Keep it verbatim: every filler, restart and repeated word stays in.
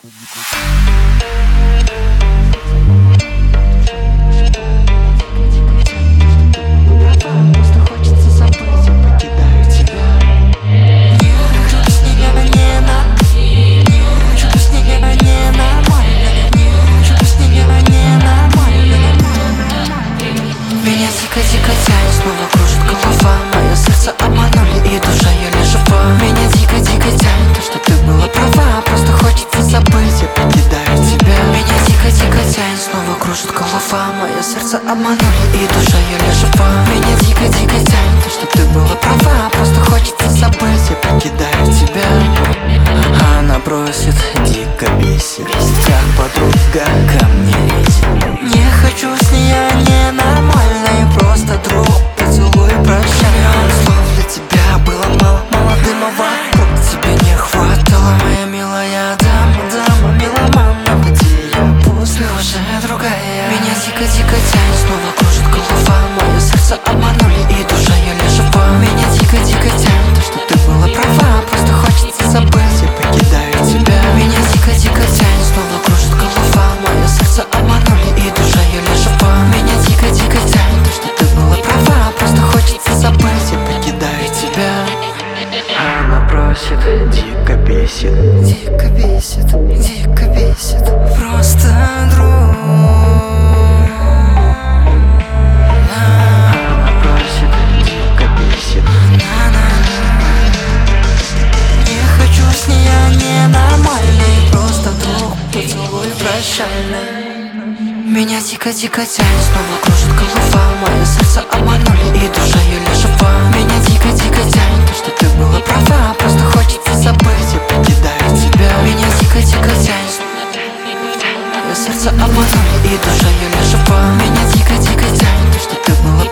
Просто хочется забыть, я покидаю тебя. Не хочу без нее, не надо. Не хочу без нее, не нормально. Не хочу без нее, не нормально. Меня дико-дико тянет, снова кружит голова. Мое сердце обманули и душа еле жива. Меня дико-дико тянет, то, что ты была права. Просто хочется забыть, я покидаю тебя. Меня дико-дико тянет, снова кружит голова. Мое сердце обманули и душа еле жива. Меня дико-дико тянет, то, что ты была права. Просто хочется забыть, я покидаю тебя. Она просит, дико бесит, как подруга ко мне лезет. Не хочу с ней, не нормально, и просто друг. Поцелуй, прощай. Слов для тебя было мало, молодымого. Как тебе не хватало, моя милая дама, дама, меломан. Води ее, пусть уже другая. Меня дико-дико тянет, снова кружит голова. Мое сердце обманули и душа еле жива. Меня дико-дико тянет, то, что ты была права. Просто хочется забыть, я покидаю тебя. Меня дико-дико тянет, снова кружит голова. Мое сердце обманули и душа еле жива. Меня дико-дико тянет, то, что ты была права. Просто хочется забыть, я покидаю тебя. Она просит, дико бесит, дико бесит, дико бесит. Просто друг. Она просит, дико бесит. Не хочу с ней, не нормальный, просто друг. Поцелуй прощальный. Меня дико-дико тянет, снова кружит голова. Мое сердце обманули и душа еле жива. Меня дико-дико тянет, то, что ты была права. Просто хочется забыть, я покидаю тебя. Меня дико-дико тянет, мое сердце обманули и душа еле жива. Меня дико-дико тянет, то, что ты была